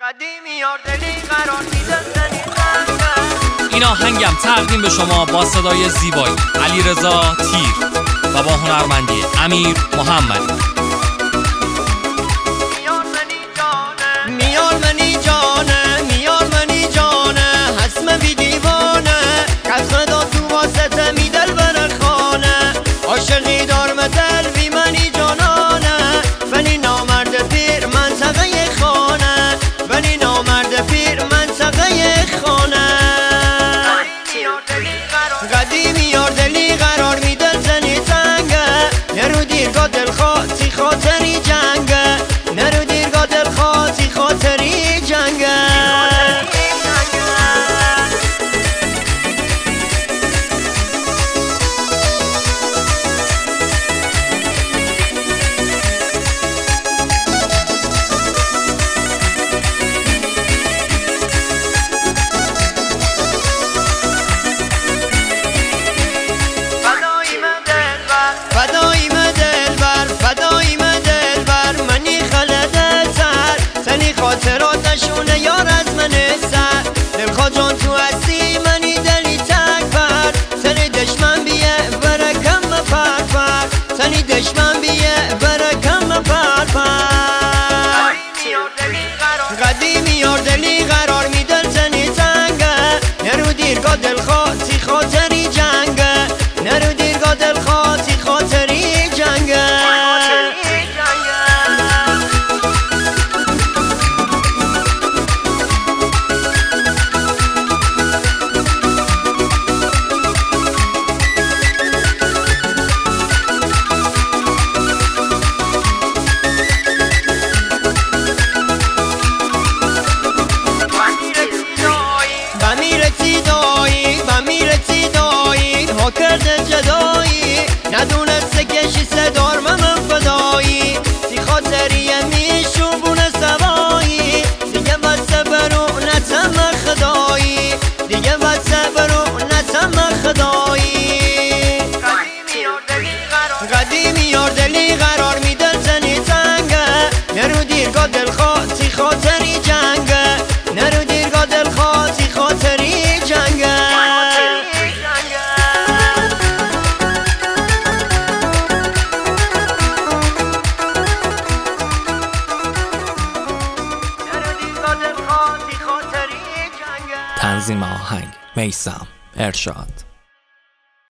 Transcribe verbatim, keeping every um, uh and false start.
این آهنگم تقدیم به شما با صدای زیبایی علیرضا تیر و با هنرمندی امیر محمدی. میار منی جانه میار منی جانه حسم بی دیوانه کس خدا تو واسطه می دل بر خانه عاشقی دار مدل بی منی جانانه بنی نامرد پیر منطقه خانه بنی نامرد پیر منطقه خانه قدیمی یار دلی قرار می دل زنی تنگه نرو دیرگاه دل خواهی خاطری جنگه نرو دیرگاه دل خواهی خاطری جنگه فدایی مدل بر فدایی مدل بر منی خلده سر سنی خاطراتشونه یار از من سر دلخوا جان تو هستی منی دلی تک پر سنی دشمن بیه برکم پر پر سنی دشمن بیه برکم پر پر قدیمی یار دلی قرار می دل زنی تنگه نرو دیرگاه دل خواهی خاطری جنگه نرو دیرگاه دل خواهی خاطری جنگه بمیرتی دایی بمیرتی دایی ها کرده جدایی ندونسته کشی صدار من فدایی تی خاطری میشوبونه سوایی دیگه بد صبر و نتم خدایی دیگه بد صبر و نتم خدایی قدیمی یار دلی قرار می دل زنی تنگه نرو دیرگاه دل خواهی خاطری جنگه نرو دیرگاه دل خواهی خاطری جنگه تنظیم آهنگ میثم ارشاد.